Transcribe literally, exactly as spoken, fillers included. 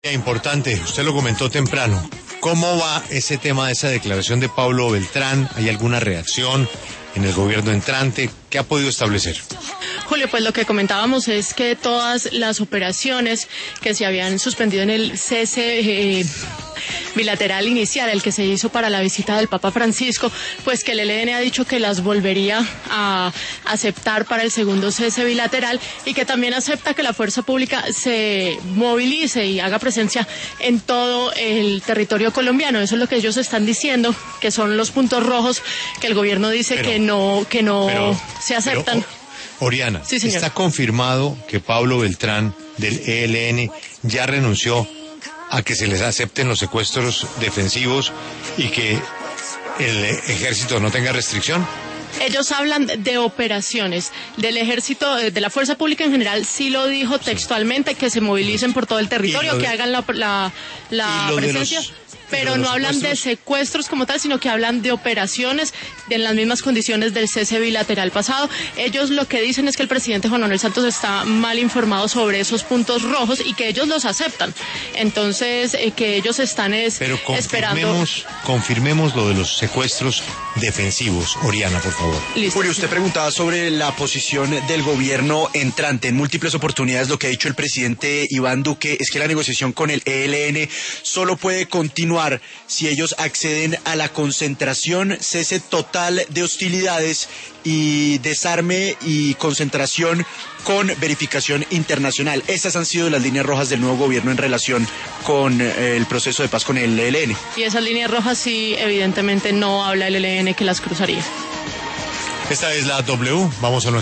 Importante, usted lo comentó temprano. ¿Cómo va ese tema de esa declaración de Pablo Beltrán? ¿Hay alguna reacción en el gobierno entrante? ¿Qué ha podido establecer? Julio, pues lo que comentábamos es que todas las operaciones que se habían suspendido en el cese eh, bilateral inicial, el que se hizo para la visita del Papa Francisco, pues que el E L N ha dicho que las volvería a aceptar para el segundo cese bilateral y que también acepta que la fuerza pública se movilice y haga presencia en todo el territorio colombiano. Eso es lo que ellos están diciendo, que son los puntos rojos que el gobierno dice pero, que no, que no pero, se aceptan. Pero, Oriana, sí, señor. ¿Está confirmado que Pablo Beltrán del E L N ya renunció a que se les acepten los secuestros defensivos y que el ejército no tenga restricción? Ellos hablan de operaciones del ejército, de la fuerza pública en general, sí lo dijo textualmente, que se movilicen por todo el territorio, de, que hagan la, la, la presencia. Los... Pero no hablan de secuestros como tal, sino que hablan de operaciones en las mismas condiciones del cese bilateral pasado. Ellos lo que dicen es que el presidente Juan Manuel Santos está mal informado sobre esos puntos rojos y que ellos los aceptan. Entonces, eh, que ellos están es, Pero confirmemos, esperando... confirmemos lo de los secuestros defensivos. Oriana, por favor. Listo. Julio, usted preguntaba sobre la posición del gobierno entrante. En múltiples oportunidades lo que ha dicho el presidente Iván Duque es que la negociación con el E L N solo puede continuar si ellos acceden a la concentración, cese total de hostilidades y desarme y concentración con verificación internacional. Estas han sido las líneas rojas del nuevo gobierno en relación con eh, el proceso de paz con el E L N. Y esas líneas rojas sí, evidentemente no habla el E L N que las cruzaría. Esta es la W. Vamos a nuestra